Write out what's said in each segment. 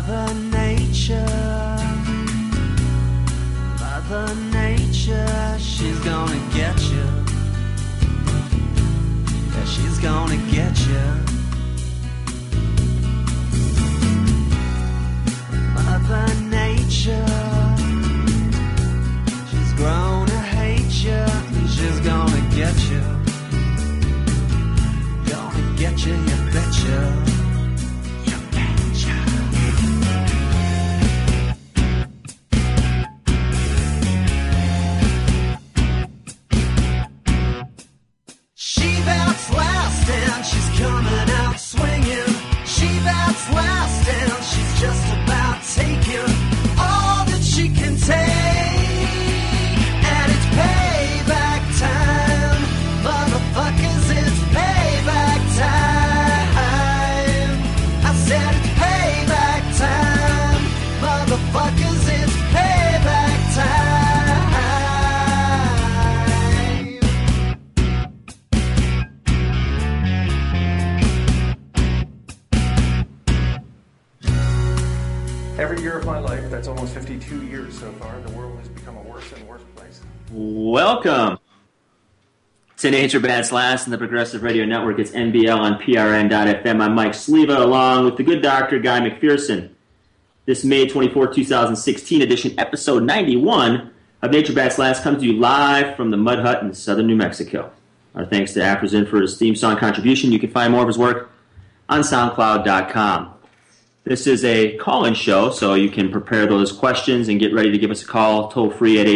Mother Nature, Mother Nature, she's gonna get you. Yeah, she's gonna get you. Mother Nature, she's grown to hate you, and she's gonna get you. Gonna get you, you betcha. Coming out swinging, she bats last and she's just about taking all that she can take, and it's payback time, motherfuckers, it's payback time. I said it's payback time, motherfuckers, it's payback time. Every year of my life, that's almost 52 years so far, the world has become a worse and worse place. Welcome to Nature Bats Last and the Progressive Radio Network. It's NBL on PRN.FM. I'm Mike Sleva, along with the good doctor, Guy McPherson. This May 24, 2016 edition, episode 91 of Nature Bats Last comes to you live from the Mud Hut in southern New Mexico. Our thanks to Afrazin for his theme song contribution. You can find more of his work on SoundCloud.com. This is a call-in show, so you can prepare those questions and get ready to give us a call toll-free at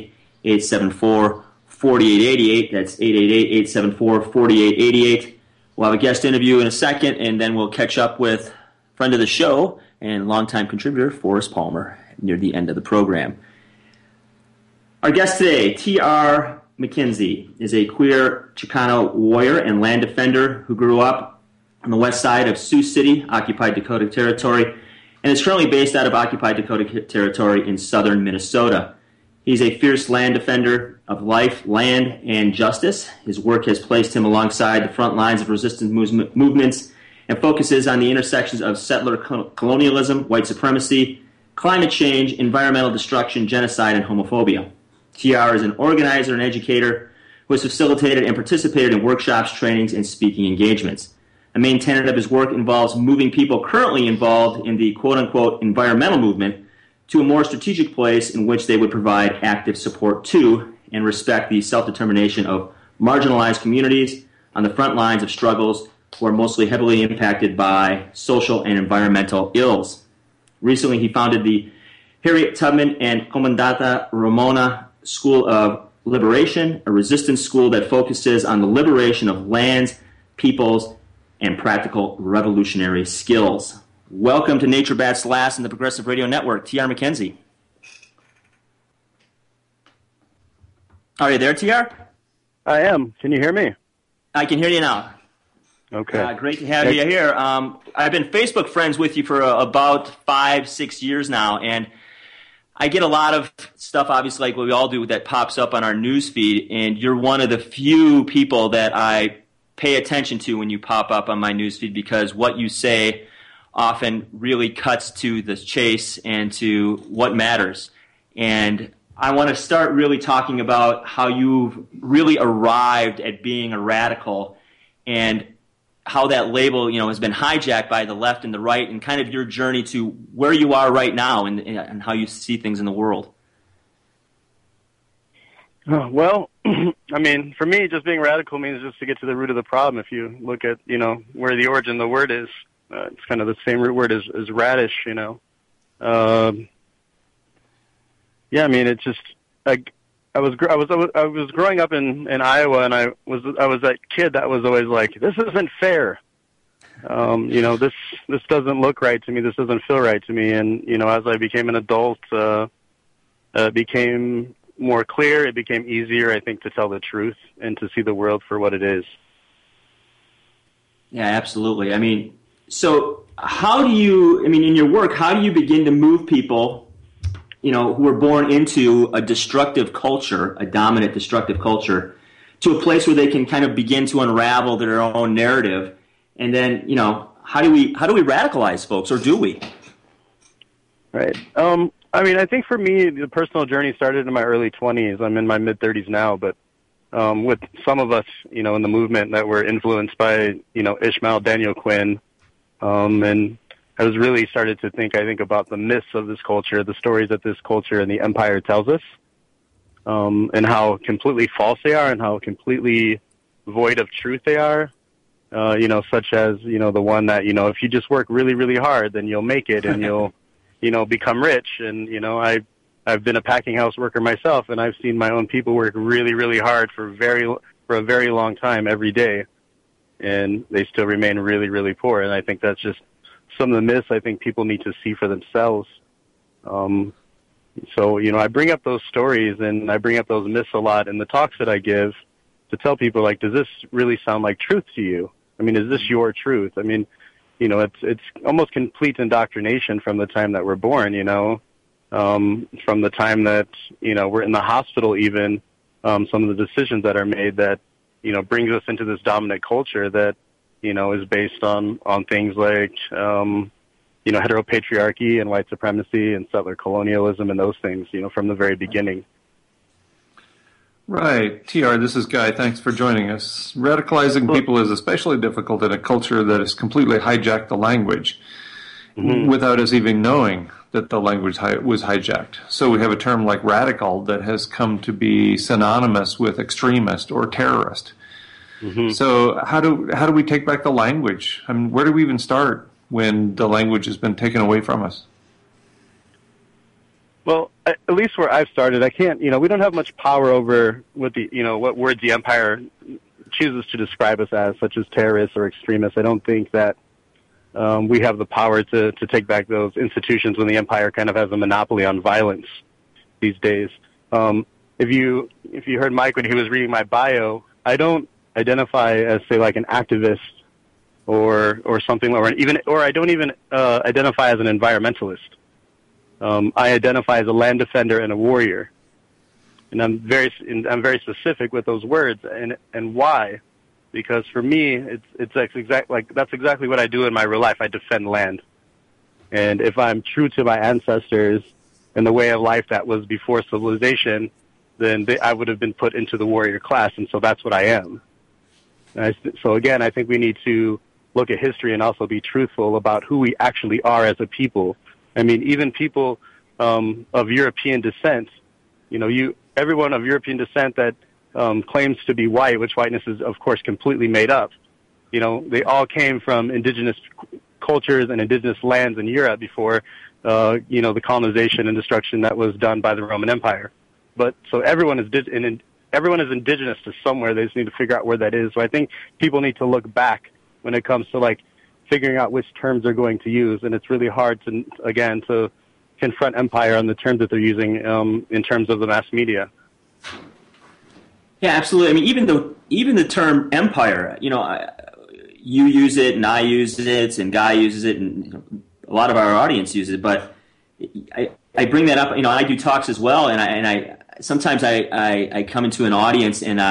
888-874-4888. That's 888-874-4888. We'll have a guest interview in a second, and then we'll catch up with friend of the show and longtime contributor, Forrest Palmer, near the end of the program. Our guest today, T.R. McKenzie, is a queer Chicano warrior and land defender who grew up on the west side of Sioux City, occupied Dakota Territory, and is currently based out of occupied Dakota Territory in southern Minnesota. He's a fierce land defender of life, land, and justice. His work has placed him alongside the front lines of resistance movements and focuses on the intersections of settler colonialism, white supremacy, climate change, environmental destruction, genocide, and homophobia. TR is an organizer and educator who has facilitated and participated in workshops, trainings, and speaking engagements. A main tenet of his work involves moving people currently involved in the quote-unquote environmental movement to a more strategic place in which they would provide active support to and respect the self-determination of marginalized communities on the front lines of struggles who are mostly heavily impacted by social and environmental ills. Recently, he founded the Harriet Tubman and Comandante Ramona School of Liberation, a resistance school that focuses on the liberation of lands, peoples, and practical revolutionary skills. Welcome to Nature Bats Last and the Progressive Radio Network, T.R. McKenzie. Are you there, T.R.? I am. Can you hear me? I can hear you now. Okay. Great to have you here. I've been Facebook friends with you for about 5-6 years now, and I get a lot of stuff, obviously, like what we all do, that pops up on our news feed, and you're one of the few people that I pay attention to when you pop up on my newsfeed, because what you say often really cuts to the chase and to what matters. And I want to start really talking about how you've really arrived at being a radical and how that label, has been hijacked by the left and the right, and kind of your journey to where you are right now and how you see things in the world. Well, I mean, for me, just being radical means just to get to the root of the problem. If you look at, where the origin of the word is, it's kind of the same root word as radish, Yeah, I mean, it's just, I was growing up in Iowa, and I was that kid that was always like, this isn't fair. This doesn't look right to me. This doesn't feel right to me. And, as I became an adult, it became more clear. It became easier, I think, to tell the truth and to see the world for what it is. Yeah, absolutely. I mean, so how do you, in your work, how do you begin to move people, who are born into a destructive culture, a dominant destructive culture, to a place where they can kind of begin to unravel their own narrative? And then, how do we radicalize folks, or do we? Right. I mean, I think for me, the personal journey started in my early 20s. I'm in my mid-30s now, but with some of us, in the movement that were influenced by, Ishmael Daniel Quinn, and I was really started to think about the myths of this culture, the stories that this culture and the empire tells us, and how completely false they are and how completely void of truth they are. Such as, the one that, if you just work really, really hard, then you'll make it and you'll, become rich. And, I've been a packing house worker myself, and I've seen my own people work really, really hard for a very long time every day, and they still remain really, really poor. And I think that's just some of the myths I think people need to see for themselves. So, I bring up those stories and I bring up those myths a lot in the talks that I give to tell people, like, does this really sound like truth to you? I mean, is this your truth? I mean, it's almost complete indoctrination from the time that we're born, from the time that, we're in the hospital even, some of the decisions that are made that, brings us into this dominant culture that, is based on things like, heteropatriarchy and white supremacy and settler colonialism and those things, from the very beginning. Right. TR, this is Guy. Thanks for joining us. Radicalizing people is especially difficult in a culture that has completely hijacked the language without us even knowing that the language was hijacked. So we have a term like radical that has come to be synonymous with extremist or terrorist. So how do we take back the language? I mean, where do we even start when the language has been taken away from us? Well, at least where I've started, I can't, we don't have much power over what what words the empire chooses to describe us as, such as terrorists or extremists. I don't think that we have the power to take back those institutions when the empire kind of has a monopoly on violence these days. If you heard Mike when he was reading my bio, I don't identify as, say, like an activist or something, or I don't even identify as an environmentalist. I identify as a land defender and a warrior, and I'm very specific with those words, and why? Because for me, that's exactly what I do in my real life. I defend land, and if I'm true to my ancestors and the way of life that was before civilization, then I would have been put into the warrior class, and so that's what I am. So again, I think we need to look at history and also be truthful about who we actually are as a people. I mean, even people of European descent, everyone of European descent that claims to be white, which whiteness is, of course, completely made up. They all came from indigenous cultures and indigenous lands in Europe before, the colonization and destruction that was done by the Roman Empire. But so everyone is indigenous to somewhere. They just need to figure out where that is. So I think people need to look back when it comes to figuring out which terms they're going to use, and it's really hard to confront empire on the terms that they're using in terms of the mass media. Yeah, absolutely. I mean, even the term empire, you use it, and I use it, and Guy uses it, and a lot of our audience uses it. But I bring that up. I do talks as well, and I sometimes I come into an audience and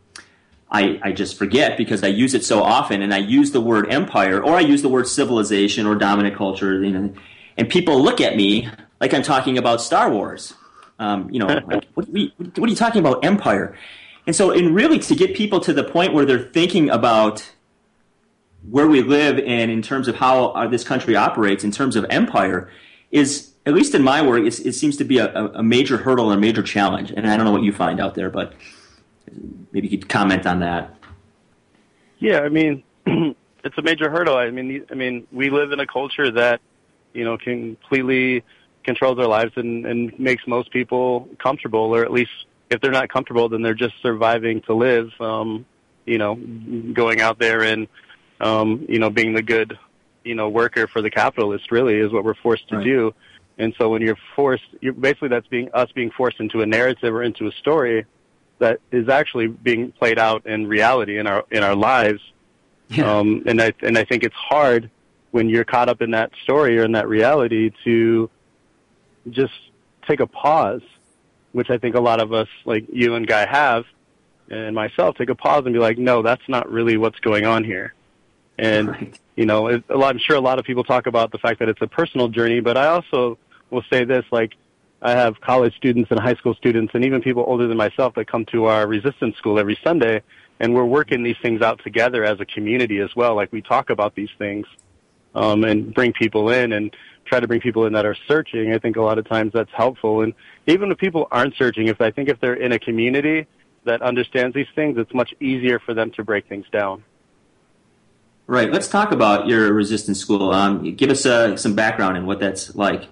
I just forget because I use it so often, and I use the word empire, or I use the word civilization or dominant culture, and people look at me like I'm talking about Star Wars. Like, what are you talking about, empire? And so, really, to get people to the point where they're thinking about where we live and in terms of how this country operates in terms of empire is, at least in my work, it seems to be a major hurdle and a major challenge. And I don't know what you find out there, but maybe you could comment on that. Yeah, I mean, it's a major hurdle. I mean, we live in a culture that, completely controls our lives and makes most people comfortable, or at least if they're not comfortable, then they're just surviving to live, going out there and, being the good, worker for the capitalist really is what we're forced to do. And so when that's being forced into a narrative or into a story that is actually being played out in reality in our lives. Yeah. And I think it's hard when you're caught up in that story or in that reality to just take a pause, which I think a lot of us, like you and Guy have, and myself, take a pause and be like, no, that's not really what's going on here. And, I'm sure a lot of people talk about the fact that it's a personal journey, but I also will say this, like, I have college students and high school students and even people older than myself that come to our resistance school every Sunday, and we're working these things out together as a community as well. Like, we talk about these things and bring people in and try to bring people in that are searching. I think a lot of times that's helpful. And even if people aren't searching, if they're in a community that understands these things, it's much easier for them to break things down. Right. Let's talk about your resistance school. Give us some background in what that's like.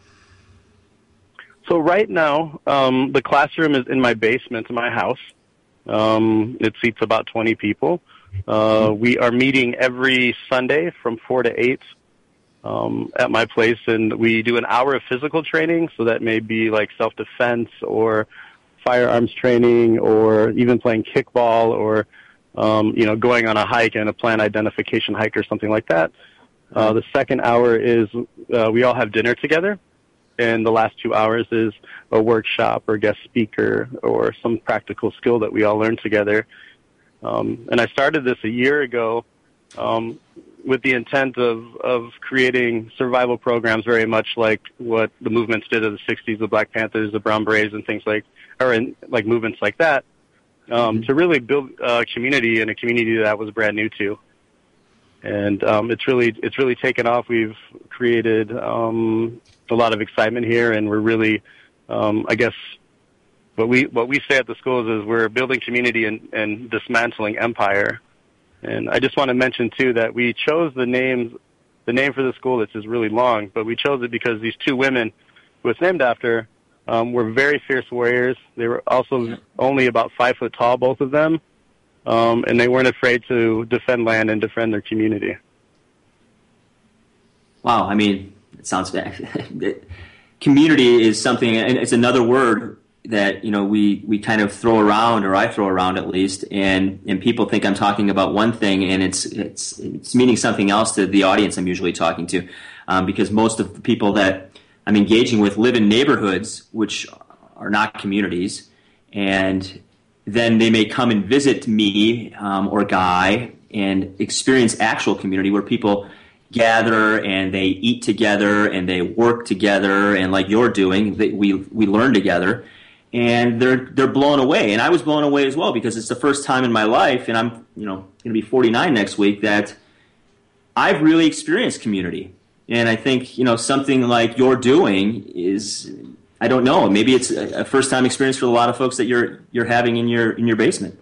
So right now, the classroom is in my basement in my house. It seats about 20 people. We are meeting every Sunday from 4 to 8 at my place, and we do an hour of physical training, so that may be like self-defense or firearms training or even playing kickball or going on a hike and a plant identification hike or something like that. The second hour is we all have dinner together, and the last 2 hours is a workshop or guest speaker or some practical skill that we all learn together. And I started this a year ago with the intent of creating survival programs very much like what the movements did in the 60s, the Black Panthers, the Brown Berets, and things like movements like that. To really build a community, and a community that I was brand new to. And it's really taken off. We've created a lot of excitement here, and we're really, I guess, what we say at the schools is we're building community and dismantling empire. And I just want to mention too that we chose the name for the school. This is really long, but we chose it because these two women, who it's named after, were very fierce warriors. They were also only about 5 foot tall, both of them, and they weren't afraid to defend land and defend their community. Wow, I mean, it sounds bad. Community is something, and it's another word that we kind of throw around, or I throw around at least, and people think I'm talking about one thing, and it's meaning something else to the audience I'm usually talking to, because most of the people that I'm engaging with live in neighborhoods which are not communities, and then they may come and visit me or Guy and experience actual community where people gather and they eat together and they work together, and like you're doing, we learn together, and they're blown away. And I was blown away as well, because it's the first time in my life, and I'm going to be 49 next week, that I've really experienced community. And I think, something like you're doing is, I don't know, maybe it's a first-time experience for a lot of folks that you're having in your basement.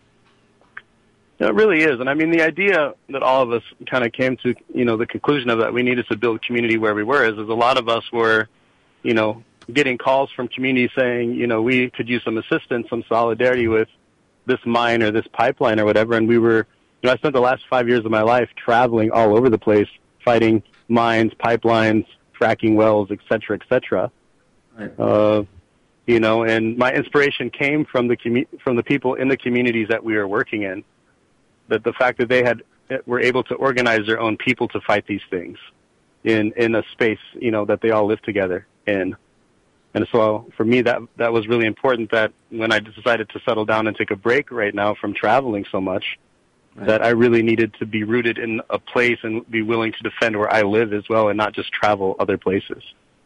It really is. And I mean, the idea that all of us kind of came to, the conclusion of that we needed to build community where we were is a lot of us were, getting calls from community saying, we could use some assistance, some solidarity with this mine or this pipeline or whatever. And we were, I spent the last 5 years of my life traveling all over the place, fighting mines, pipelines, fracking wells, et cetera, et cetera. Right. And my inspiration came from the people in the communities that we were working in. That the fact that they were able to organize their own people to fight these things in a space, that they all live together in. And so for me, that was really important, that when I decided to settle down and take a break right now from traveling so much, right, that I really needed to be rooted in a place and be willing to defend where I live as well, and not just travel other places.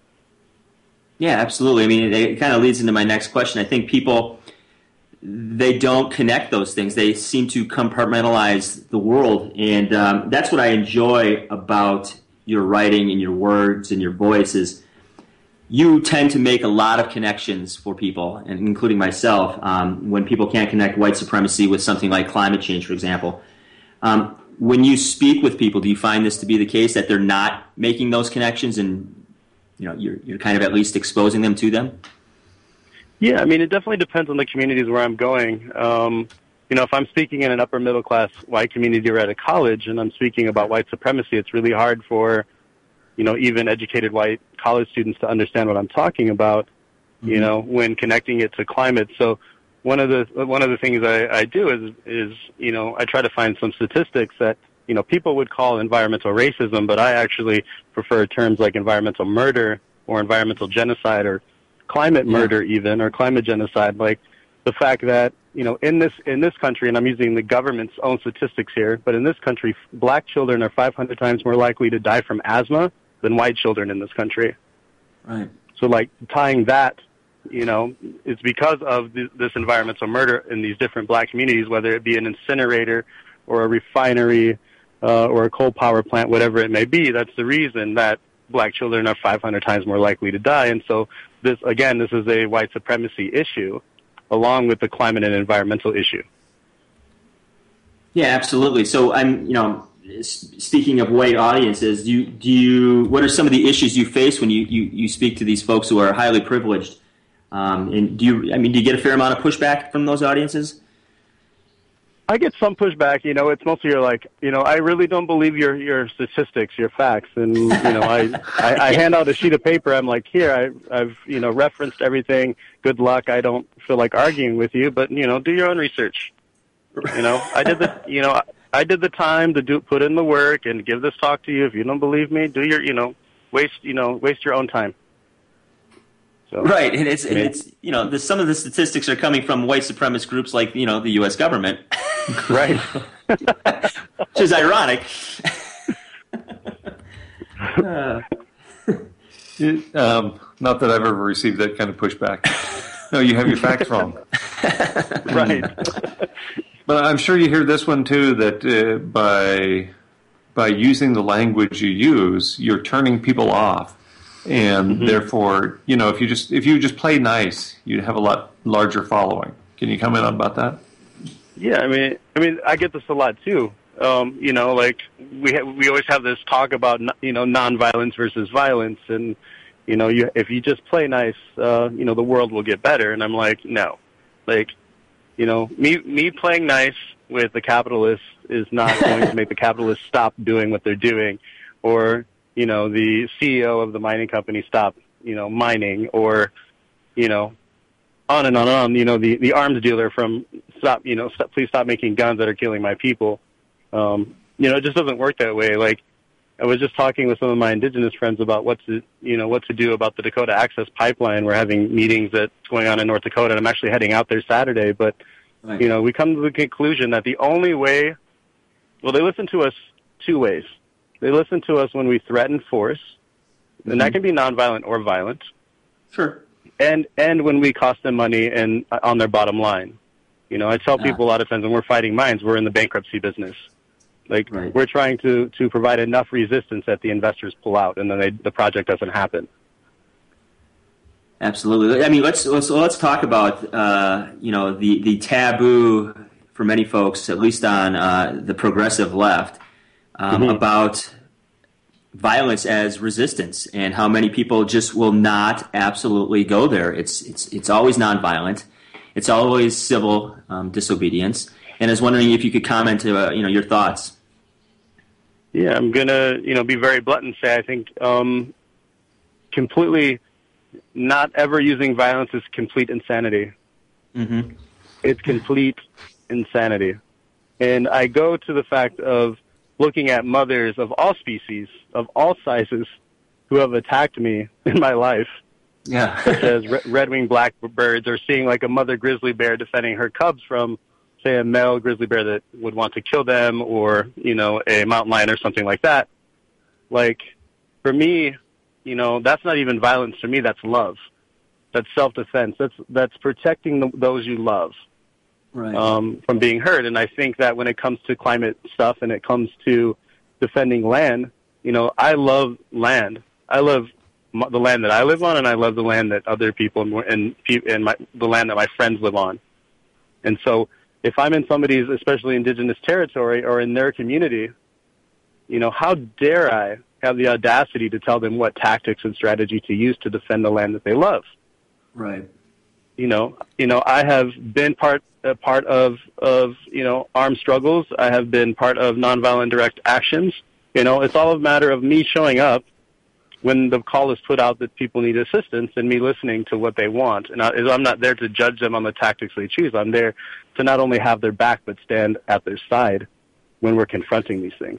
Yeah, absolutely. I mean, it kind of leads into my next question. I think people, they don't connect those things. They seem to compartmentalize the world, and that's what I enjoy about your writing and your words and your voice is you tend to make a lot of connections for people, and including myself, when people can't connect white supremacy with something like climate change, for example. When you speak with people, do you find this to be the case, that they're not making those connections, and you're kind of at least exposing them to them? Yeah, I mean, it definitely depends on the communities where I'm going. If I'm speaking in an upper middle class white community or at a college and I'm speaking about white supremacy, it's really hard for, even educated white college students to understand what I'm talking about, when connecting it to climate. So one of the things I do is I try to find some statistics that, people would call environmental racism, but I actually prefer terms like environmental murder or environmental genocide or climate murder even, or climate genocide. Like the fact that, in this country, and I'm using the government's own statistics here, but in this country, black children are 500 times more likely to die from asthma than white children in this country. Right. So, like, tying that, you know, it's because of this environmental murder in these different black communities, whether it be an incinerator or a refinery or a coal power plant, whatever it may be. That's the reason that black children are 500 times more likely to die. And so, this is a white supremacy issue, along with the climate and environmental issue. Yeah, absolutely. So speaking of white audiences, what are some of the issues you face when you speak to these folks who are highly privileged? And do you get a fair amount of pushback from those audiences? I get some pushback. You know, it's mostly you're like, you know, I really don't believe your statistics, your facts, and you know, I hand out a sheet of paper. I'm like, here, I've referenced everything. Good luck. I don't feel like arguing with you, but you know, do your own research. You know, I did the time to put in the work and give this talk to you. If you don't believe me, do your waste your own time. So, right, and it's some of the statistics are coming from white supremacist groups like the U.S. government, right? Which is ironic. Not that I've ever received that kind of pushback. No, you have your facts wrong. Right. But I'm sure you hear this one too, that by using the language you use, you're turning people off. And therefore, if you just play nice, you'd have a lot larger following. Can you comment on about that? Yeah, I mean, I get this a lot too. Like we always have this talk about nonviolence versus violence, and if you just play nice, the world will get better. And I'm like, no, like, me playing nice with the capitalists is not going to make the capitalists stop doing what they're doing, or the CEO of the mining company stop, mining, or, on and on and on, the arms dealer from please stop making guns that are killing my people. It just doesn't work that way. Like, I was just talking with some of my indigenous friends about what to do about the Dakota Access Pipeline. We're having meetings that's going on in North Dakota, and I'm actually heading out there Saturday, but, right. We come to the conclusion that the only way, they listen to us two ways. They listen to us when we threaten force, and that can be nonviolent or violent. Sure. And when we cost them money and on their bottom line. I tell people a lot of times when we're fighting mines, we're in the bankruptcy business. Like, right. We're trying to provide enough resistance that the investors pull out, and then the project doesn't happen. Absolutely. I mean, let's talk about the taboo for many folks, at least on the progressive left, about violence as resistance, and how many people just will not absolutely go there. It's always nonviolent. It's always civil disobedience. And I was wondering if you could comment your thoughts. Yeah, I'm gonna be very blunt and say I think completely not ever using violence is complete insanity. Mm-hmm. It's complete insanity, and I go to the fact of looking at mothers of all species, of all sizes, who have attacked me in my life, yeah, such as red-winged blackbirds, or seeing like a mother grizzly bear defending her cubs from, say, a male grizzly bear that would want to kill them, or, a mountain lion or something like that. Like, for me, that's not even violence to me, that's love. That's self-defense. That's protecting those you love. Right. From being hurt. And I think that when it comes to climate stuff and it comes to defending land, I love land. I love the land that I live on, and I love the land that other people the land that my friends live on. And so if I'm in somebody's, especially indigenous territory, or in their community, how dare I have the audacity to tell them what tactics and strategy to use to defend the land that they love? Right. I have been part of armed struggles. I have been part of nonviolent direct actions. It's all a matter of me showing up when the call is put out that people need assistance, and me listening to what they want. And I'm not there to judge them on the tactics they choose. I'm there to not only have their back, but stand at their side when we're confronting these things.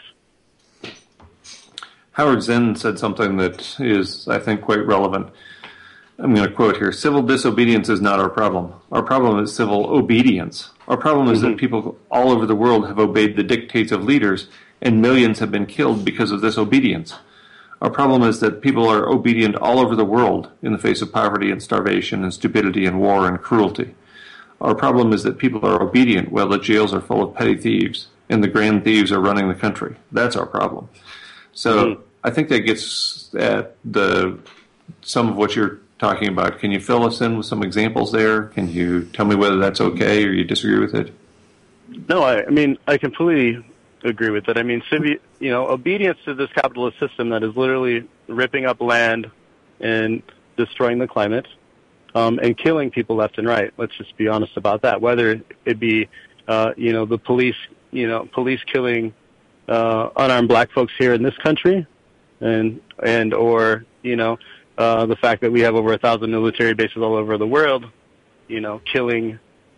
Howard Zinn said something that is, I think, quite relevant. I'm going to quote here: "Civil disobedience is not our problem. Our problem is civil obedience. Our problem is that people all over the world have obeyed the dictates of leaders, and millions have been killed because of this obedience. Our problem is that people are obedient all over the world in the face of poverty and starvation and stupidity and war and cruelty. Our problem is that people are obedient while the jails are full of petty thieves and the grand thieves are running the country. That's our problem. So I think that gets at some of what you're talking about. Can you fill us in with some examples there? Can you tell me whether that's okay or you disagree with it? No, I mean, I completely agree with it. I mean, obedience to this capitalist system that is literally ripping up land and destroying the climate, and killing people left and right. Let's just be honest about that. Whether it be, the police killing unarmed black folks here in this country, and or the fact that we have over 1,000 military bases all over the world, killing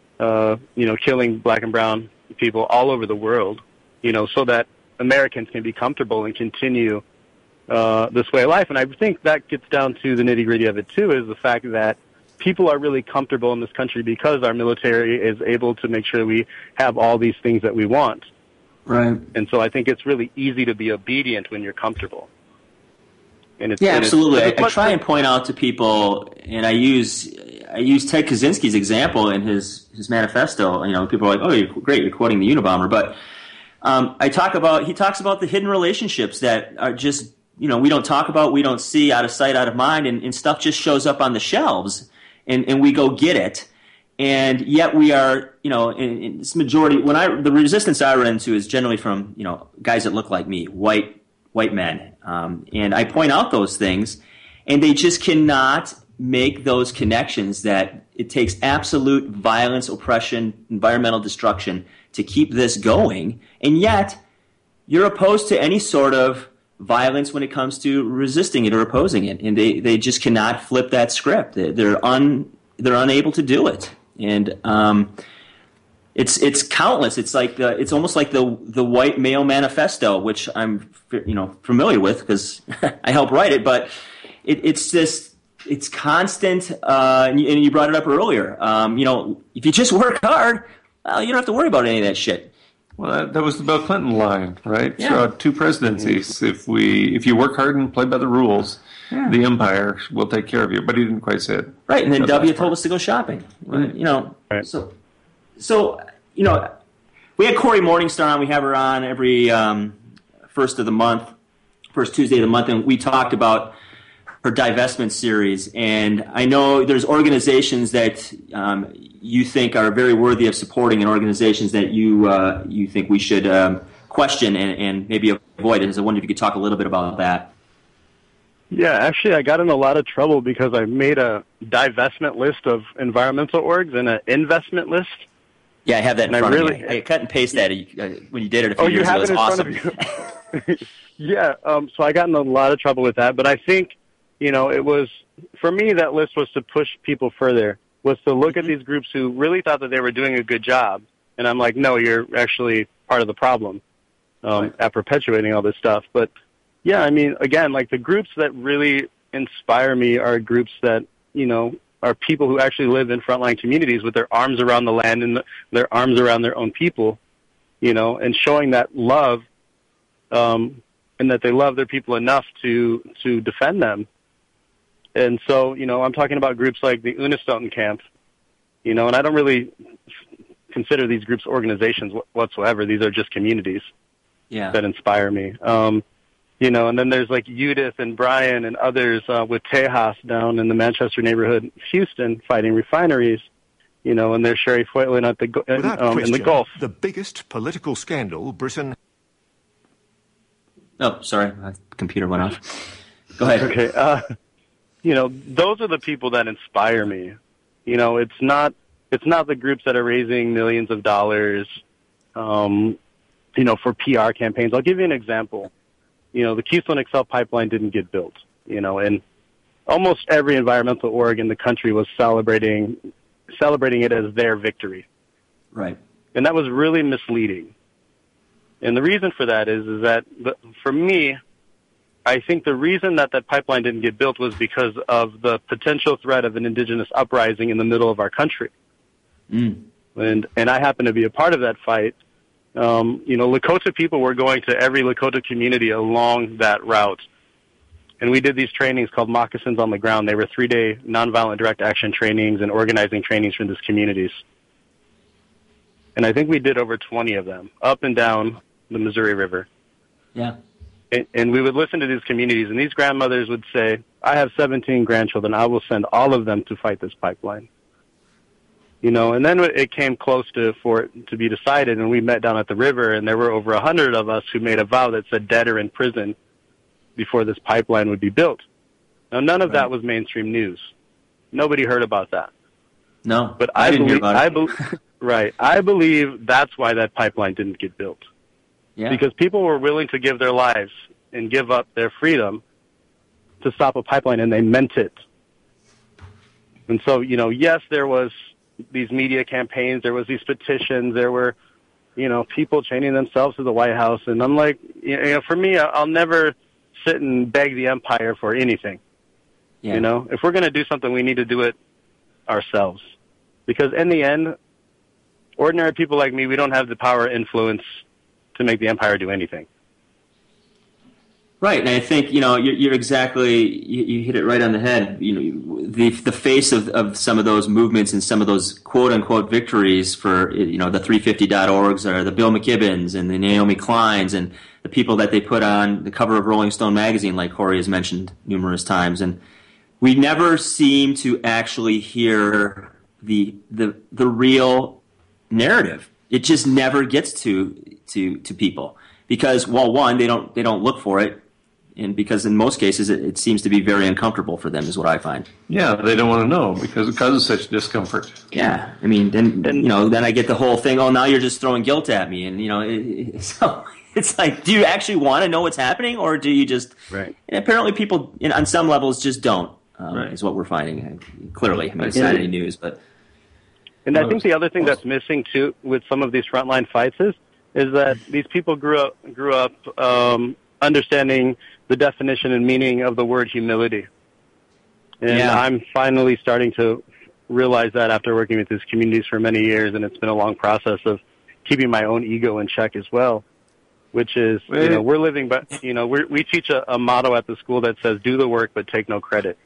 black and brown people all over the world, so that Americans can be comfortable and continue this way of life. And I think that gets down to the nitty-gritty of it, too, is the fact that people are really comfortable in this country because our military is able to make sure we have all these things that we want. Right. And so I think it's really easy to be obedient when you're comfortable. Absolutely. I try and point out to people, and I use Ted Kaczynski's example in his manifesto. People are like, "Oh, you're great, you're quoting the Unabomber," but he talks about the hidden relationships that are just we don't talk about, we don't see, out of sight, out of mind, and stuff just shows up on the shelves, and we go get it, and yet we are in this majority. The resistance I run into is generally from guys that look like me, white men. And I point out those things, and they just cannot make those connections that it takes absolute violence, oppression, environmental destruction to keep this going. And yet, you're opposed to any sort of violence when it comes to resisting it or opposing it. And they just cannot flip that script. They're unable to do it. And It's countless. It's like it's almost like the white male manifesto, which I'm familiar with because I helped write it. But it's constant. And you brought it up earlier. If you just work hard, well, you don't have to worry about any of that shit. Well, that was the Bill Clinton line, right? Yeah. Throughout 2 presidencies, if you work hard and play by the rules, the empire will take care of you. But he didn't quite say it. Right, and then W told us to go shopping. Right. Right. So, we had Corey Morningstar on. We have her on every first Tuesday of the month, and we talked about her divestment series. And I know there's organizations that you think are very worthy of supporting, and organizations that you think we should question and maybe avoid. And so I wonder if you could talk a little bit about that. Yeah, actually, I got in a lot of trouble because I made a divestment list of environmental orgs and an investment list. Yeah, I have that in front of me. I cut and paste that when you did it a few years ago. It was awesome. Yeah, so I got in a lot of trouble with that, but I think, it was, for me, that list was to push people further, was to look at these groups who really thought that they were doing a good job, and I'm like, no, you're actually part of the problem at perpetuating all this stuff. But, yeah, I mean, again, like the groups that really inspire me are groups that, are people who actually live in frontline communities with their arms around the land and their arms around their own people, and showing that love, and that they love their people enough to defend them. And so, I'm talking about groups like the Unistoten Camp, and I don't really consider these groups organizations whatsoever. These are just communities that inspire me. And then there's like Judith and Brian and others with Tejas down in the Manchester neighborhood, Houston, fighting refineries, and there's Sherry Foytlin at in the Gulf. The biggest political scandal Britain... Oh, sorry, my computer went off. Go ahead. Okay, those are the people that inspire me. It's not the groups that are raising millions of dollars, for PR campaigns. I'll give you an example. The Keystone XL pipeline didn't get built, and almost every environmental org in the country was celebrating it as their victory. Right. And that was really misleading. And the reason for that is that, for me, I think the reason that pipeline didn't get built was because of the potential threat of an indigenous uprising in the middle of our country. And I happen to be a part of that fight. Lakota people were going to every Lakota community along that route And we did these trainings called Moccasins on the Ground. They were 3-day nonviolent direct action trainings and organizing trainings for these communities. And I think we did over 20 of them, up and down the Missouri River. Yeah. And we would listen to these communities, and these grandmothers would say, I have 17 grandchildren. I will send all of them to fight this pipeline. You know, and then it came close for it to be decided, and we met down at the river, and there were over 100 of us who made a vow that said dead or in prison before this pipeline would be built. Now, none of that was mainstream news. Nobody heard about that. No, but I didn't hear about it. Right. I believe that's why that pipeline didn't get built. Yeah. Because people were willing to give their lives and give up their freedom to stop a pipeline, and they meant it. And so, you know, yes, there was these media campaigns, there was these petitions, there were, you know, people chaining themselves to the White House. And I'm like, you know, for me, I'll never sit and beg the empire for anything. Yeah. You know, if we're going to do something, we need to do it ourselves. Because in the end, ordinary people like me, we don't have the power or influence to make the empire do anything. Right, and I think, you know, you're exactly, you hit it right on the head. You know, the face of some of those movements and some of those quote-unquote victories for, you know, the 350.orgs or the Bill McKibbins and the Naomi Kleins and the people that they put on the cover of Rolling Stone magazine, like Corey has mentioned numerous times. And we never seem to actually hear the real narrative. It just never gets to people because, well, one, they don't look for it, and because in most cases it seems to be very uncomfortable for them, is what I find. Yeah, they don't want to know because of such discomfort. Yeah, I mean, then you know, then I get the whole thing. Oh, now you're just throwing guilt at me, and you know, so it's like, do you actually want to know what's happening, or do you just? Right. And apparently, people on some levels just don't. Right. Is what we're finding. Clearly, I mean, it's not any news, but. And I think the other thing that's missing too with some of these frontline fights is that these people grew up understanding the definition and meaning of the word humility. And I'm finally starting to realize that after working with these communities for many years, and it's been a long process of keeping my own ego in check as well, which is, you know, we're living, but, you know, we teach a motto at the school that says, do the work, but take no credit.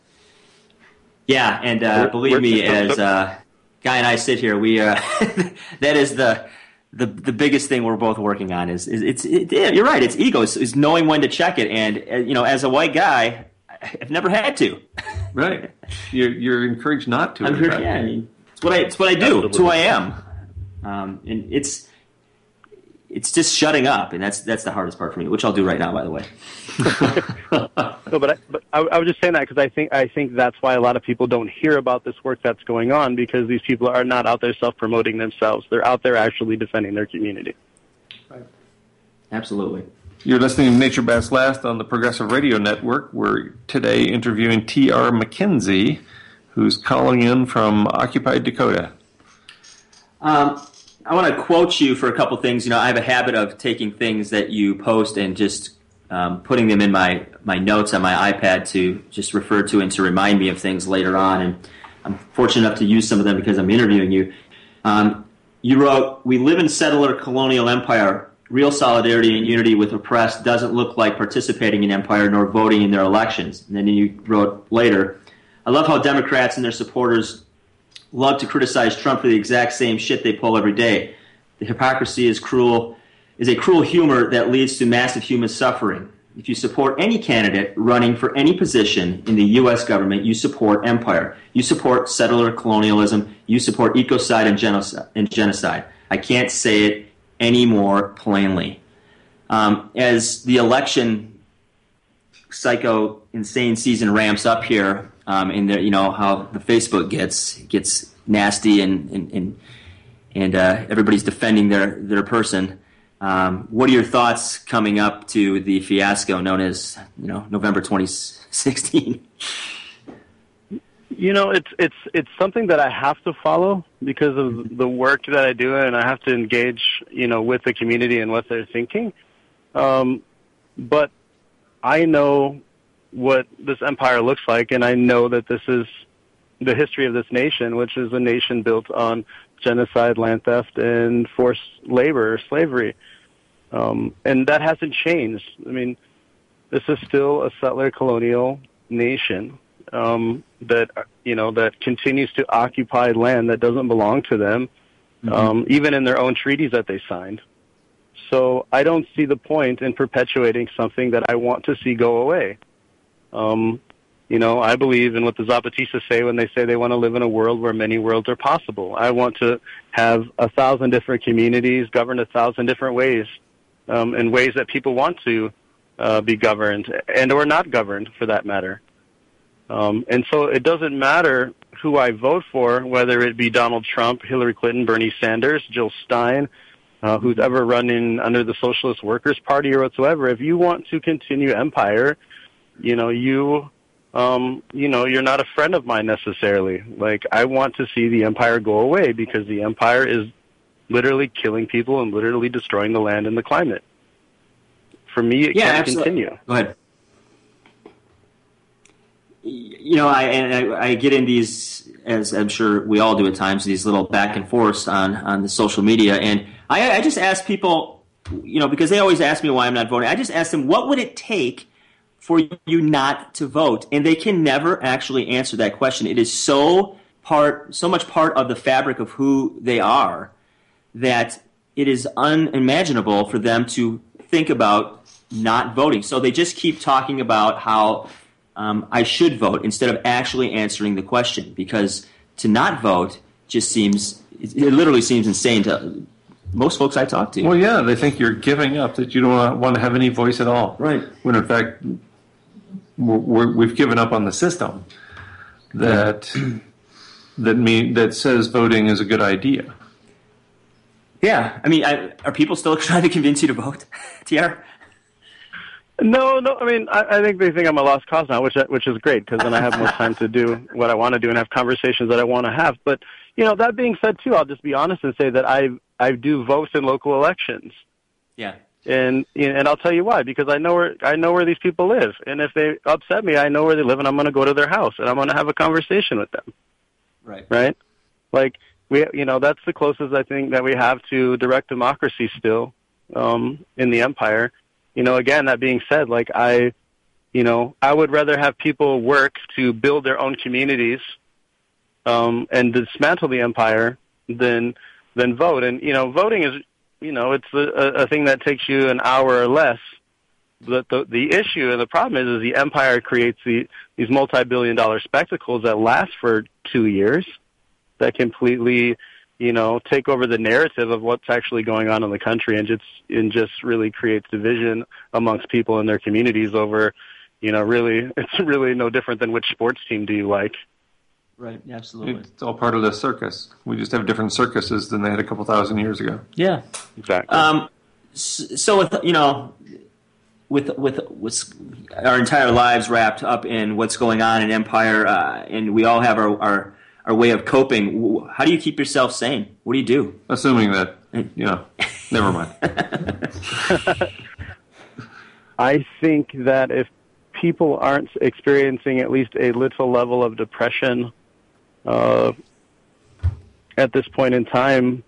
Yeah, and believe me, as Guy and I sit here, we that is the biggest thing we're both working on is you're right, it's ego, is knowing when to check it, and you know, as a white guy, I've never had to. Right, you're encouraged not to. Yeah, I mean, it's what I do. It's who I am, and it's just shutting up, and that's the hardest part for me, which I'll do right now, by the way. No, but I was just saying that because I think that's why a lot of people don't hear about this work that's going on, because these people are not out there self-promoting themselves. They're out there actually defending their community. Right. Absolutely. You're listening to Nature Bats Last on the Progressive Radio Network. We're today interviewing T.R. McKenzie, who's calling in from occupied Dakota. I want to quote you for a couple things. You know, I have a habit of taking things that you post and just putting them in my notes on my iPad to just refer to and to remind me of things later on. And I'm fortunate enough to use some of them because I'm interviewing you. You wrote, "We live in settler colonial empire. Real solidarity and unity with oppressed doesn't look like participating in empire nor voting in their elections." And then you wrote later, "I love how Democrats and their supporters love to criticize Trump for the exact same shit they pull every day. The hypocrisy is a cruel humor that leads to massive human suffering. If you support any candidate running for any position in the U.S. government, you support empire. You support settler colonialism. You support ecocide and genocide. I can't say it any more plainly." As the election psycho insane season ramps up here, and you know how the Facebook gets nasty and everybody's defending their person. What are your thoughts coming up to the fiasco known as, you know, November 2016? You know, it's something that I have to follow because of the work that I do, and I have to engage, you know, with the community and what they're thinking. But I know what this empire looks like, and I know that this is the history of this nation, which is a nation built on genocide, land theft, and forced labor, slavery. And that hasn't changed. I mean, this is still a settler colonial nation that continues to occupy land that doesn't belong to them, even in their own treaties that they signed. So I don't see the point in perpetuating something that I want to see go away. I believe in what the Zapatistas say when they say they want to live in a world where many worlds are possible. I want to have 1,000 different communities governed 1,000 different ways, in ways that people want to be governed and or not governed, for that matter. And so it doesn't matter who I vote for, whether it be Donald Trump, Hillary Clinton, Bernie Sanders, Jill Stein, who's ever running under the Socialist Workers' Party or whatsoever. If you want to continue empire, you're not a friend of mine necessarily. Like, I want to see the empire go away because the empire is literally killing people and literally destroying the land and the climate. For me, it can't continue. Go ahead. I get in these, as I'm sure we all do at times, these little back and forths on the social media, and I just ask people, because they always ask me why I'm not voting. I just ask them, what would it take for you not to vote? And they can never actually answer that question. It is so much part of the fabric of who they are that it is unimaginable for them to think about not voting. So they just keep talking about how I should vote instead of actually answering the question, because to not vote just it literally seems insane to most folks I talk to. Well, yeah, they think you're giving up, that you don't want to have any voice at all. Right. When in fact, we've given up on the system that says voting is a good idea. Yeah, I mean, are people still trying to convince you to vote, TR? No. I mean, I think they think I'm a lost cause now, which is great, because then I have more time to do what I want to do and have conversations that I want to have. But that being said, too, I'll just be honest and say that I do vote in local elections. Yeah. And I'll tell you why, because I know where these people live, and if they upset me, I know where they live, and I'm going to go to their house and I'm going to have a conversation with them. Right. Like that's the closest I think that we have to direct democracy still in the empire. Again, that being said, like I would rather have people work to build their own communities and dismantle the empire than vote. And voting is it's a thing that takes you an hour or less. But the issue and the problem is the empire creates these multi-billion-dollar spectacles that last for 2 years, that completely take over the narrative of what's actually going on in the country, and just really creates division amongst people in their communities over, really, it's really no different than which sports team do you like. Right, absolutely. It's all part of the circus. We just have different circuses than they had a couple thousand years ago. Yeah, exactly. So with our entire lives wrapped up in what's going on in empire, and we all have our way of coping. How do you keep yourself sane? What do you do? Assuming that, never mind. I think that if people aren't experiencing at least a little level of depression at this point in time,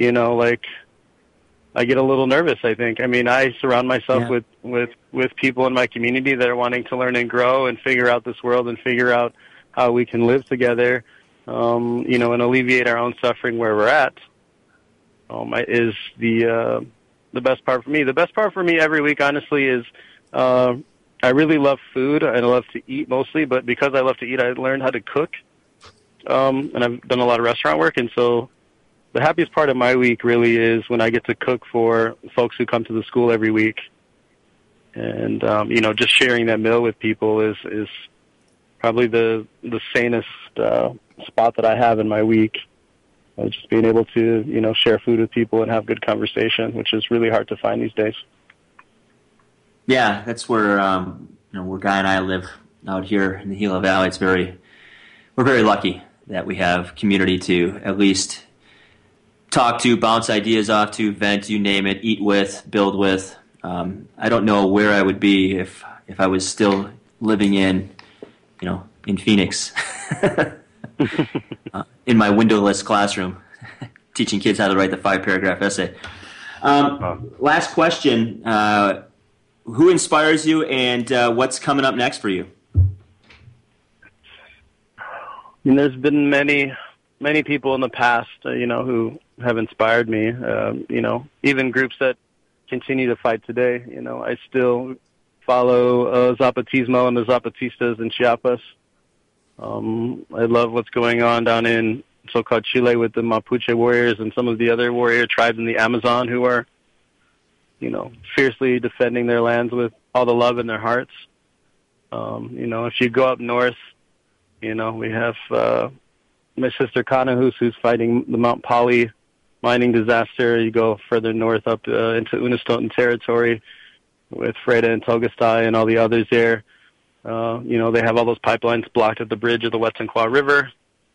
I get a little nervous, I think. I mean, I surround myself with people in my community that are wanting to learn and grow and figure out this world and figure out how we can live together. And alleviate our own suffering where we're at, is the best part for me. The best part for me every week, honestly, is I really love food and I love to eat mostly. But because I love to eat, I learned how to cook, and I've done a lot of restaurant work. And so the happiest part of my week really is when I get to cook for folks who come to the school every week, and just sharing that meal with people is probably the sanest spot that I have in my week. Just being able to, share food with people and have good conversation, which is really hard to find these days. Yeah, that's where where Guy and I live out here in the Gila Valley. We're very lucky that we have community to at least talk to, bounce ideas off to, vent, you name it, eat with, build with. I don't know where I would be if I was still living in Phoenix. In my windowless classroom, teaching kids how to write the 5-paragraph essay. Last question. who inspires you, and what's coming up next for you? I mean, there's been many people in the past, who have inspired me. Even groups that continue to fight today. I still follow Zapatismo and the Zapatistas in Chiapas. I love what's going on down in so-called Chile with the Mapuche warriors and some of the other warrior tribes in the Amazon who are, fiercely defending their lands with all the love in their hearts. If you go up north, we have my sister Kanahus, who's fighting the Mount Pali mining disaster. You go further north up into Unistoten territory with Freda and Togastai and all the others there. They have all those pipelines blocked at the bridge of the Wet'suwet'en River.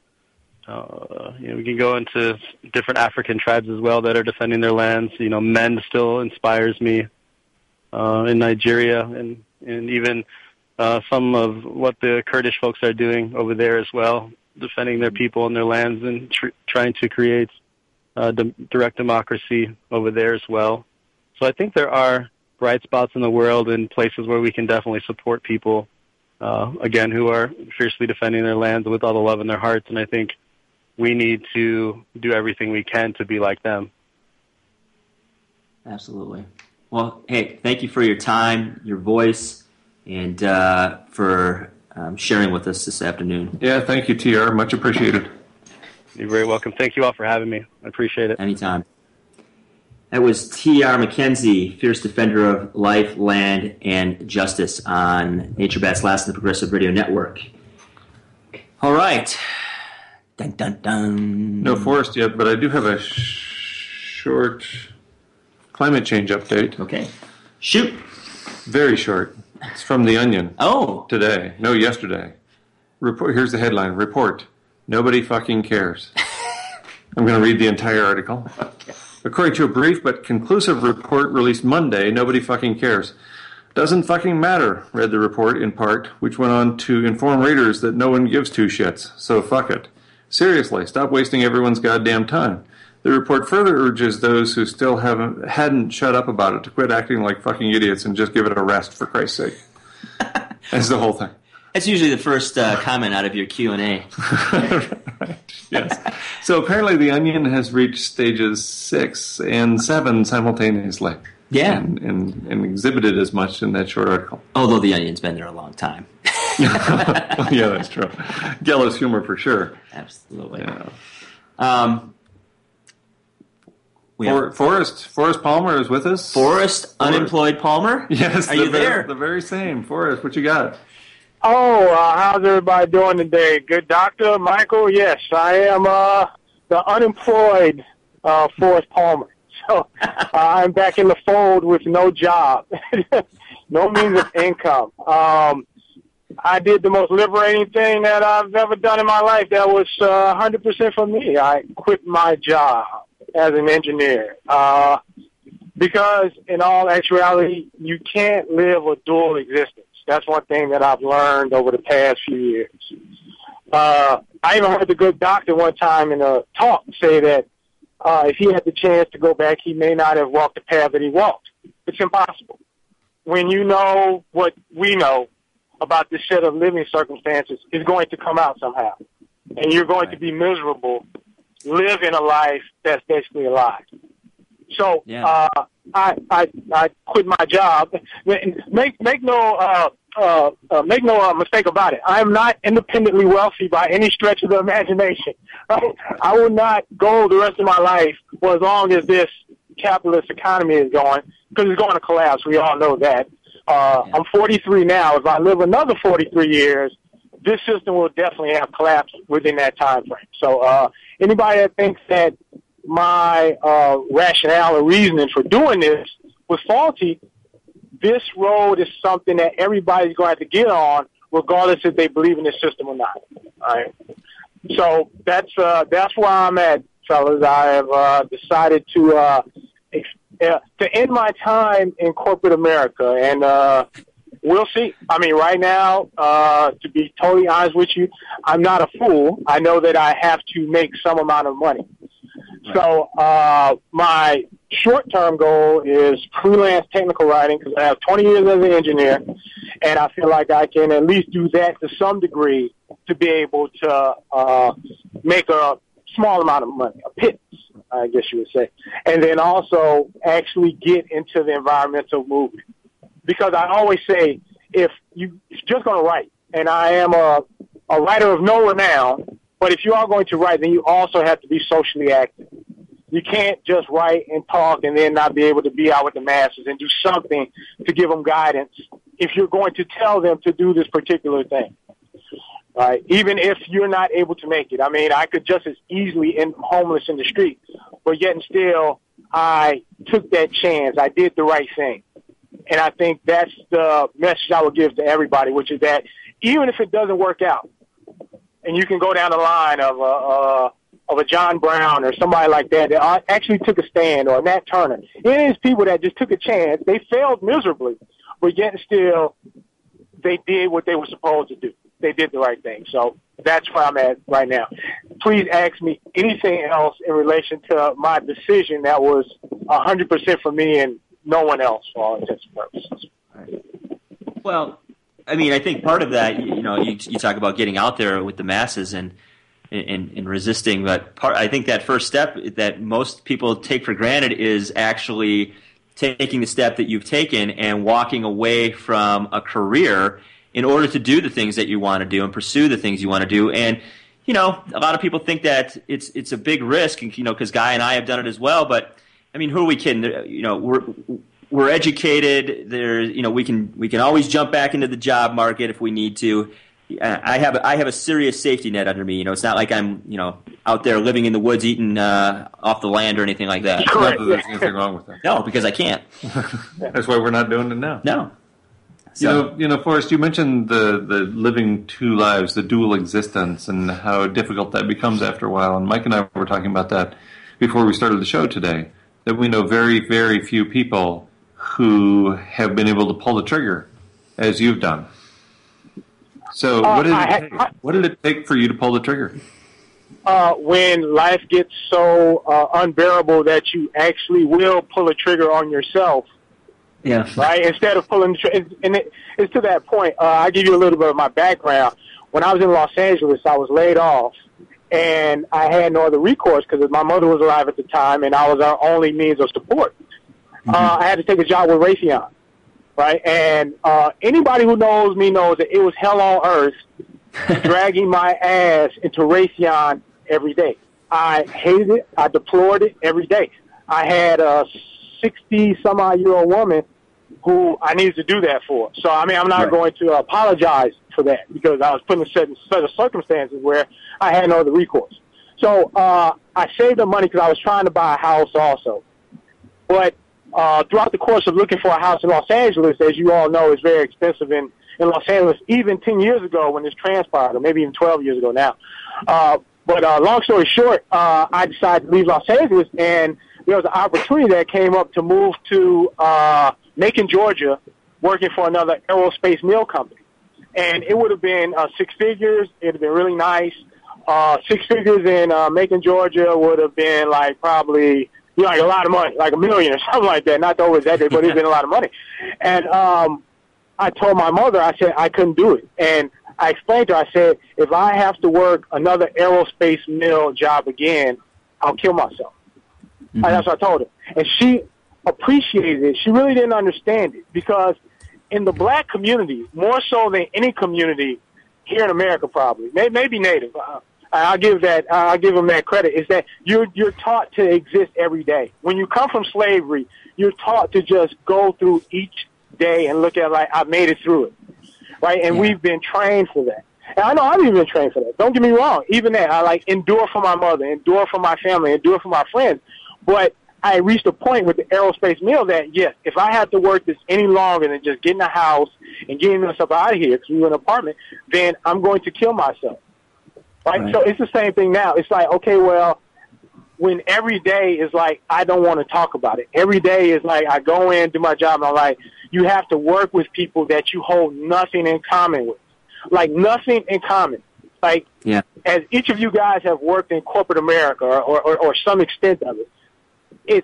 We can go into different African tribes as well that are defending their lands. Men still inspires me in Nigeria, and even some of what the Kurdish folks are doing over there as well, defending their people and their lands and trying to create direct democracy over there as well. So I think there are bright spots in the world and places where we can definitely support people, again, who are fiercely defending their lands with all the love in their hearts. And I think we need to do everything we can to be like them. Absolutely. Well, hey, thank you for your time, your voice, and for sharing with us this afternoon. Yeah, thank you, TR. Much appreciated. You're very welcome. Thank you all for having me. I appreciate it. Anytime. That was T.R. McKenzie, fierce defender of life, land, and justice on Nature Bats Last in the Progressive Radio Network. All right. Dun, dun, dun. No forest yet, but I do have a short climate change update. Okay. Shoot. Very short. It's from The Onion. Oh. Today. No, yesterday. Here's the headline. Report. Nobody fucking cares. I'm going to read the entire article. Okay. According to a brief but conclusive report released Monday, nobody fucking cares. Doesn't fucking matter, read the report in part, which went on to inform readers that no one gives two shits, so fuck it. Seriously, stop wasting everyone's goddamn time. The report further urges those who still hadn't shut up about it to quit acting like fucking idiots and just give it a rest, for Christ's sake. That's the whole thing. That's usually the first comment out of your Q&A. Right. Yes. So apparently The Onion has reached stages 6 and 7 simultaneously. Yeah. And exhibited as much in that short article. Although The Onion's been there a long time. Yeah, that's true. Gallows humor for sure. Absolutely. Yeah. Forrest Palmer is with us. Forrest Unemployed Palmer? Yes. Are you there? The very same. Forrest, what you got? Oh, how's everybody doing today? Good, Doctor Michael? Yes, I am the unemployed Forrest Palmer. So I'm back in the fold with no job, no means of income. I did the most liberating thing that I've ever done in my life. That was 100% for me. I quit my job as an engineer because, in all actuality, you can't live a dual existence. That's one thing that I've learned over the past few years. I even heard the good doctor one time in a talk say that if he had the chance to go back, he may not have walked the path that he walked. It's impossible. When you know what we know about this set of living circumstances, it's going to come out somehow. And you're going to be miserable living a life that's basically a lie. So I quit my job. Make no mistake about it. I am not independently wealthy by any stretch of the imagination. Right? I will not go the rest of my life for as long as this capitalist economy is going, because it's going to collapse. We all know that. I'm 43 now. If I live another 43 years, this system will definitely have collapsed within that time frame. So anybody that thinks that my rationale or reasoning for doing this was faulty, this road is something that everybody's going to have to get on, regardless if they believe in the system or not. All right. So that's where I'm at, fellas. I have decided to end my time in corporate America, and we'll see. I mean, right now, to be totally honest with you, I'm not a fool. I know that I have to make some amount of money. So my short-term goal is freelance technical writing because I have 20 years as an engineer, and I feel like I can at least do that to some degree to be able to make a small amount of money, a pittance, I guess you would say, and then also actually get into the environmental movement. Because I always say, if you're just going to write, and I am a writer of no renown, but if you are going to write, then you also have to be socially active. You can't just write and talk and then not be able to be out with the masses and do something to give them guidance if you're going to tell them to do this particular thing. Right? Even if you're not able to make it. I mean, I could just as easily end homeless in the street, but yet and still I took that chance. I did the right thing. And I think that's the message I would give to everybody, which is that even if it doesn't work out, and you can go down the line of a John Brown or somebody like that actually took a stand, or Nat Turner. It is people that just took a chance. They failed miserably, but yet still they did what they were supposed to do. They did the right thing. So that's where I'm at right now. Please ask me anything else in relation to my decision that was 100% for me and no one else for all intents and purposes. Well, I mean, I think part of that, you talk about getting out there with the masses and resisting, but I think that first step that most people take for granted is actually taking the step that you've taken and walking away from a career in order to do the things that you want to do and pursue the things you want to do. And, a lot of people think that it's a big risk, because Guy and I have done it as well, but I mean, who are we kidding? We're educated. We can always jump back into the job market if we need to. I have a serious safety net under me. It's not like I'm out there living in the woods eating off the land or anything like that. Not that there's anything wrong with that. No, because I can't. That's why we're not doing it now. No. So, Forrest, you mentioned the living two lives, the dual existence, and how difficult that becomes after a while. And Mike and I were talking about that before we started the show today. That we know very, very few people who have been able to pull the trigger as you've done. So what did it take for you to pull the trigger? When life gets so unbearable that you actually will pull a trigger on yourself. Yeah. Right? Instead of pulling the trigger. And it's to that point. I'll give you a little bit of my background. When I was in Los Angeles, I was laid off. And I had no other recourse because my mother was alive at the time, and I was our only means of support. I had to take a job with Raytheon, right? And anybody who knows me knows that it was hell on earth dragging my ass into Raytheon every day. I hated it. I deplored it every day. I had a 60-some-odd-year-old woman who I needed to do that for. So, I mean, I'm not going to apologize for that because I was put in a set of circumstances where I had no other recourse. So I saved the money because I was trying to buy a house also. But throughout the course of looking for a house in Los Angeles, as you all know, is very expensive in Los Angeles, even 10 years ago when this transpired, or maybe even 12 years ago now. But long story short, I decided to leave Los Angeles, and there was an opportunity that came up to move to Macon, Georgia, working for another aerospace mill company. And it would have been 6 figures. It would have been really nice. 6 figures in Macon, Georgia would have been like probably, like a lot of money, like $1 million or something like that. Not to over-exaggerate, but it would have been a lot of money. And I told my mother, I said I couldn't do it. And I explained to her, I said, if I have to work another aerospace mill job again, I'll kill myself. And that's what I told her. And she appreciated it. She really didn't understand it because in the black community, more so than any community here in America probably, maybe Native, I'll give them that credit, is that you're taught to exist every day. When you come from slavery, you're taught to just go through each day and look at like, I made it through it, right? And we've been trained for that. And I know I've even been trained for that. Don't get me wrong. Even that, I like endure for my mother, endure for my family, endure for my friends. But I reached a point with the aerospace mill that, yes, if I had to work this any longer than just getting a house and getting myself out of here because we were in an apartment, then I'm going to kill myself. Right? So it's the same thing now. It's like, okay, well, when every day is like, I don't want to talk about it. Every day is like, I go in, do my job, and I'm like, you have to work with people that you hold nothing in common with. Like, nothing in common. Like, as each of you guys have worked in corporate America or some extent of it, it's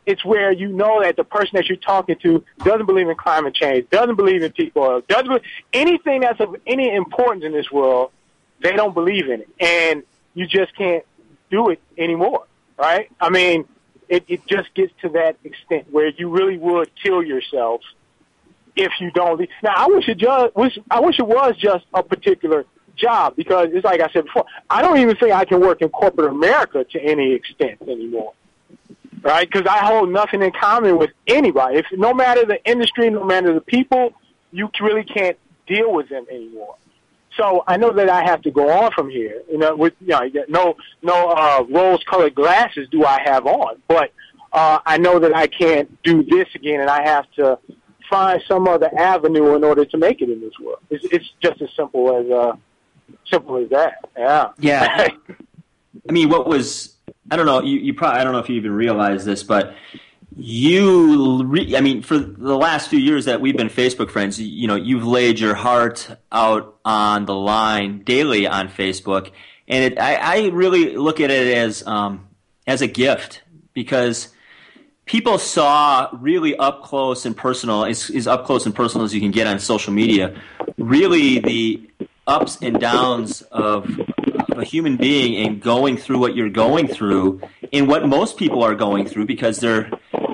It's where you know that the person that you're talking to doesn't believe in climate change, doesn't believe in peak oil, doesn't believe anything that's of any importance in this world. They don't believe in it, and you just can't do it anymore, right? I mean, it just gets to that extent where you really would kill yourself if you don't. Now, I wish it was just a particular job, because it's like I said before, I don't even think I can work in corporate America to any extent anymore, right? Because I hold nothing in common with anybody. If no matter the industry, no matter the people, you really can't deal with them anymore. So I know that I have to go on from here. With no rose-colored glasses do I have on, but I know that I can't do this again, and I have to find some other avenue in order to make it in this world. It's just as simple as that. Yeah. Yeah. I mean, I don't know. You probably, I don't know if you even realize this, but for the last few years that we've been Facebook friends, you've laid your heart out on the line daily on Facebook, and I really look at it as a gift, because people saw really up close and personal, as up close and personal as you can get on social media, really the ups and downs of a human being and going through what you're going through and what most people are going through, because they're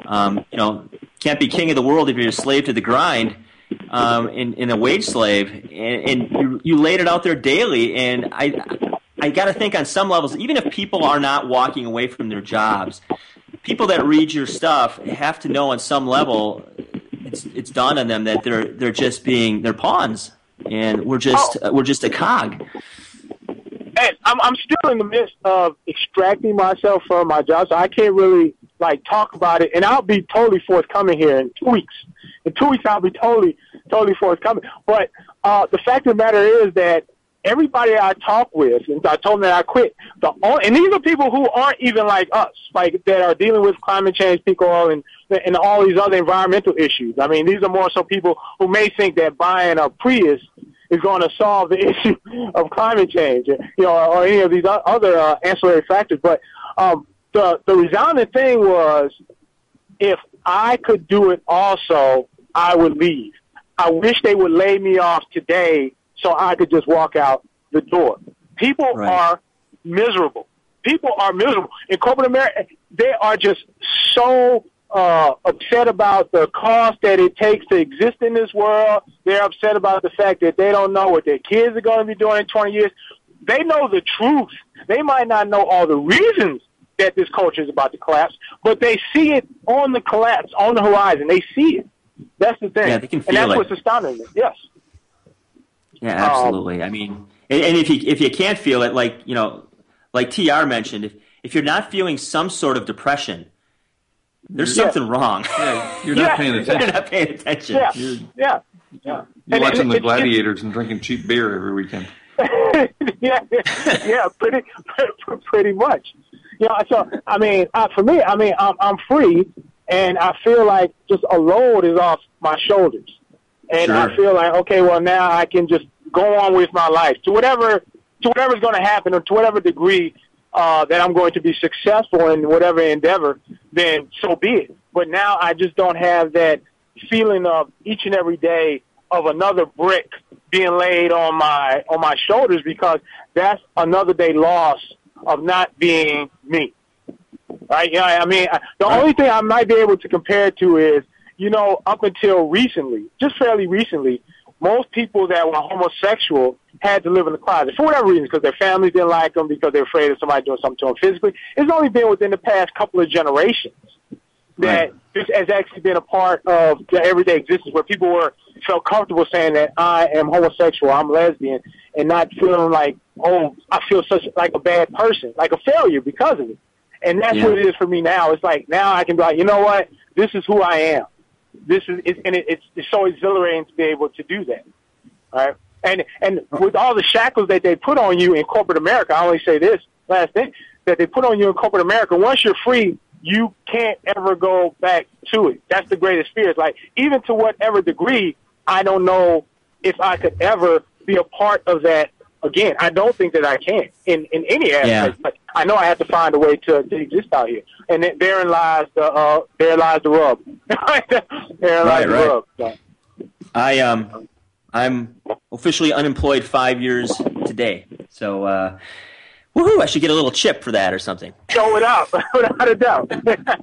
can't be king of the world if you're a slave to the grind, and a wage slave, and you laid it out there daily. And I got to think on some levels, even if people are not walking away from their jobs, people that read your stuff have to know on some level it's dawned on them that they're pawns, and we're just a cog. And I'm still in the midst of extracting myself from my job, so I can't really talk about it. And I'll be totally forthcoming here in 2 weeks. In 2 weeks, I'll be totally forthcoming. But the fact of the matter is that everybody I talk with, and I told them that I quit. And these are people who aren't even like us, that are dealing with climate change, peak oil, and all these other environmental issues. I mean, these are more so people who may think that buying a Prius is going to solve the issue of climate change, or any of these other ancillary factors. But the resounding thing was, if I could do it also, I would leave. I wish they would lay me off today so I could just walk out the door. People are miserable. People are miserable. In corporate America, they are just so upset about the cost that it takes to exist in this world. They're upset about the fact that they don't know what their kids are going to be doing in 20 years. They know the truth. They might not know all the reasons that this culture is about to collapse, but they see it on the collapse, on the horizon. They see it. That's the thing. Yeah, they can feel and that's it. What's astounding me. Yes. Yeah, absolutely. I mean, and if you can't feel it, like TR mentioned, if you're not feeling some sort of depression, there's something wrong. Yeah, you're not paying attention. You're not paying attention. Yeah. You're watching the Gladiators and drinking cheap beer every weekend. yeah, pretty much. So I mean, for me, I'm free, and I feel like just a load is off my shoulders, and Sure. I feel like, okay, well, now I can just go on with my life to whatever's going to happen, or to whatever degree that I'm going to be successful in whatever endeavor, then so be it. But now I just don't have that feeling of each and every day of another brick being laid on my shoulders, because that's another day lost of not being me. Right? I mean, the only thing I might be able to compare it to is, up until recently, just fairly recently, most people that were homosexual had to live in the closet for whatever reason, because their families didn't like them, because they're afraid of somebody doing something to them physically. It's only been within the past couple of generations that this has actually been a part of the everyday existence, where people felt comfortable saying that I am homosexual, I'm lesbian, and not feeling like, oh, I feel such like a bad person, like a failure because of it. And that's what it is for me now. It's like, now I can be like, you know what? This is who I am. It's so exhilarating to be able to do that. All right? And with all the shackles that they put on you in corporate America, I only say this last thing, that they put on you in corporate America, once you're free, you can't ever go back to it. That's the greatest fear. It's like, even to whatever degree, I don't know if I could ever be a part of that again, I don't think that I can in any aspect. But I know I have to find a way to exist out here, and therein lies the rub. Therein lies the rub. So. I'm officially unemployed 5 years today, so woohoo! I should get a little chip for that or something. Show it up, without a doubt.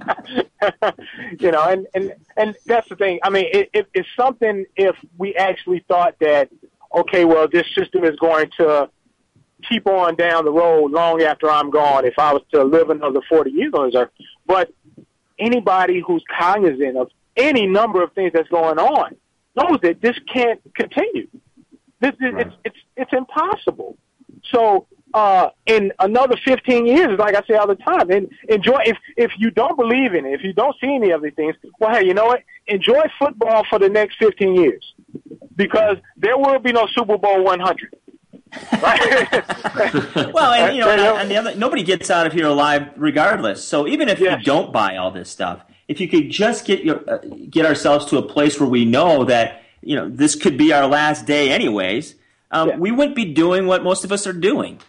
And that's the thing. I mean, it's something if we actually thought that, okay, well, this system is going to keep on down the road long after I'm gone if I was to live another 40 years on this earth. But anybody who's cognizant of any number of things that's going on knows that this can't continue. It's impossible. So in another 15 years, like I say all the time, and enjoy. If you don't believe in it, if you don't see any of these things, well, hey, you know what? Enjoy football for the next 15 years, because there will be no Super Bowl 100. Right? Well, and nobody gets out of here alive regardless. So even if you don't buy all this stuff, if you could just get ourselves to a place where we know that this could be our last day anyways, we wouldn't be doing what most of us are doing.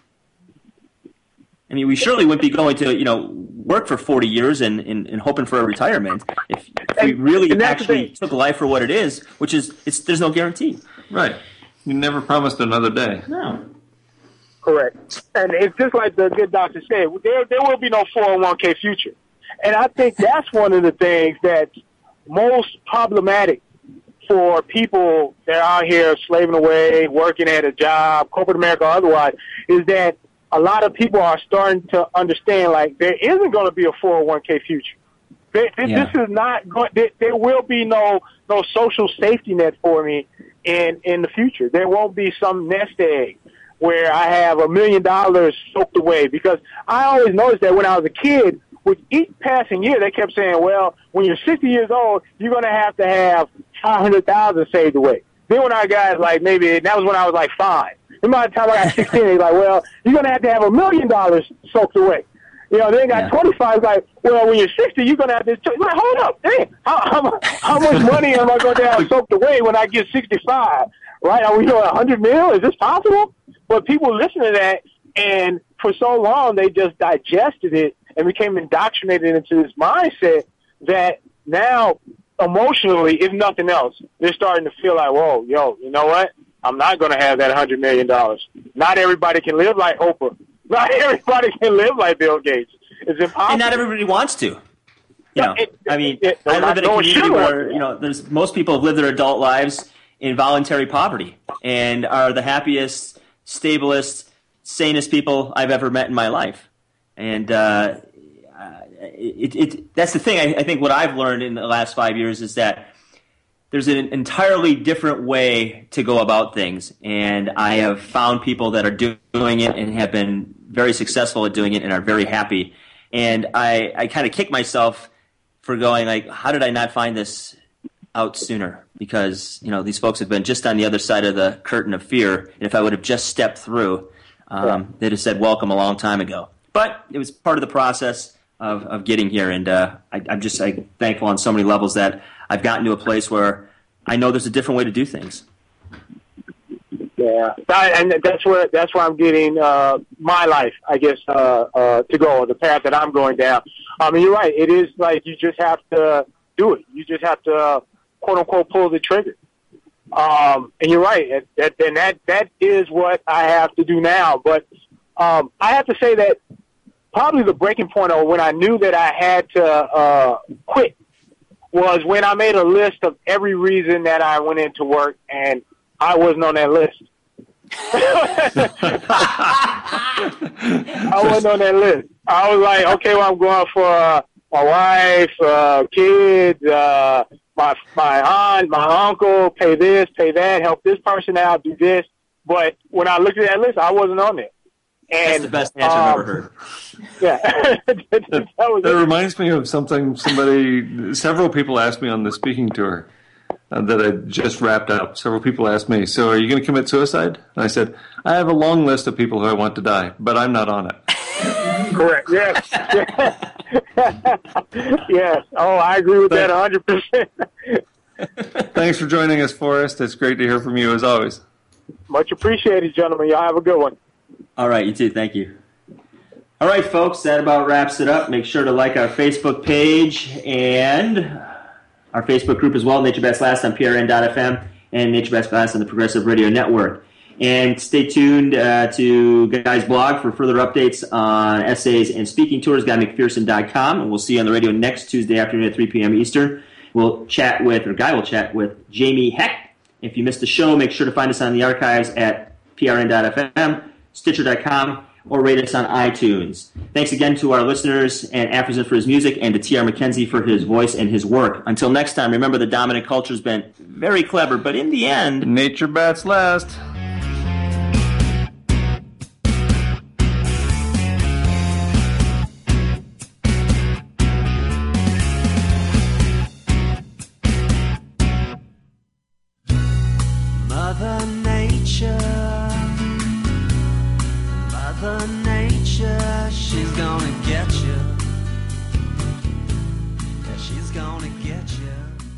I mean, we surely wouldn't be going to work for 40 years and hoping for a retirement if we really actually took life for what it is, which is there's no guarantee. Right. You never promised another day. No. Correct. And it's just like the good doctor said, there will be no 401k future. And I think that's one of the things that's most problematic for people that are out here slaving away, working at a job, corporate America or otherwise, is that a lot of people are starting to understand, like, there isn't going to be a 401k future. This is not going. There will be no social safety net for me in the future. There won't be some nest egg where I have $1 million soaked away, because I always noticed that when I was a kid, with each passing year, they kept saying, well, when you're 60 years old, you're going to have $500,000 saved away. Then when I got that was when I was like 5. And by the time I got 16, they're like, well, you're going to have $1 million soaked away. Then got 25, it's like, well, when you're 60, you're going to have this. Like, hold up, dang, how much money am I going to have soaked away when I get 65? Right? Are we doing $100 million? Is this possible? But people listen to that, and for so long, they just digested it and became indoctrinated into this mindset that now, emotionally, if nothing else, they're starting to feel like, whoa, you know what? I'm not going to have that $100 million. Not everybody can live like Oprah. Not everybody can live like Bill Gates. It's impossible. And not everybody wants to. I live in a community where, most people have lived their adult lives in voluntary poverty and are the happiest, stablest, sanest people I've ever met in my life. And that's the thing. I think what I've learned in the last 5 years is that there's an entirely different way to go about things. And I have found people that are doing it and have been very successful at doing it and are very happy. And I kind of kick myself for going, like, how did I not find this out sooner? Because, these folks have been just on the other side of the curtain of fear. And if I would have just stepped through, they'd have said welcome a long time ago. But it was part of the process of getting here, and I'm just thankful on so many levels that I've gotten to a place where I know there's a different way to do things. Yeah, and that's where I'm getting my life, I guess, to go, the path that I'm going down. I mean, you're right. It is like you just have to do it. You just have to, quote unquote, pull the trigger. And you're right. That is what I have to do now. But I have to say that probably the breaking point of when I knew that I had to quit was when I made a list of every reason that I went into work, and I wasn't on that list. I wasn't on that list. I was like, okay, well, I'm going for my wife, kids, my aunt, my uncle, pay this, pay that, help this person out, do this. But when I looked at that list, I wasn't on it. And, that's the best answer I've ever heard. Yeah. that reminds me of something several people asked me on the speaking tour that I just wrapped up. Several people asked me, so are you going to commit suicide? And I said, I have a long list of people who I want to die, but I'm not on it. Correct. Yes. Yes. Oh, I agree with that 100%. Thanks for joining us, Forrest. It's great to hear from you as always. Much appreciated, gentlemen. Y'all have a good one. All right, you too. Thank you. All right, folks, that about wraps it up. Make sure to like our Facebook page and our Facebook group as well, Nature Bats Last on PRN.FM and Nature Bats Last on the Progressive Radio Network. And stay tuned to Guy's blog for further updates on essays and speaking tours, GuyMcPherson.com. And we'll see you on the radio next Tuesday afternoon at 3 p.m. Eastern. Guy will chat with Jamie Heck. If you missed the show, make sure to find us on the archives at PRN.FM, Stitcher.com, or rate us on iTunes. Thanks again to our listeners and Afterson for his music and to T.R. McKenzie for his voice and his work. Until next time, remember the dominant culture's been very clever, but in the end, nature bats last. Mother Nature, she's gonna get you. Yeah, she's gonna get you.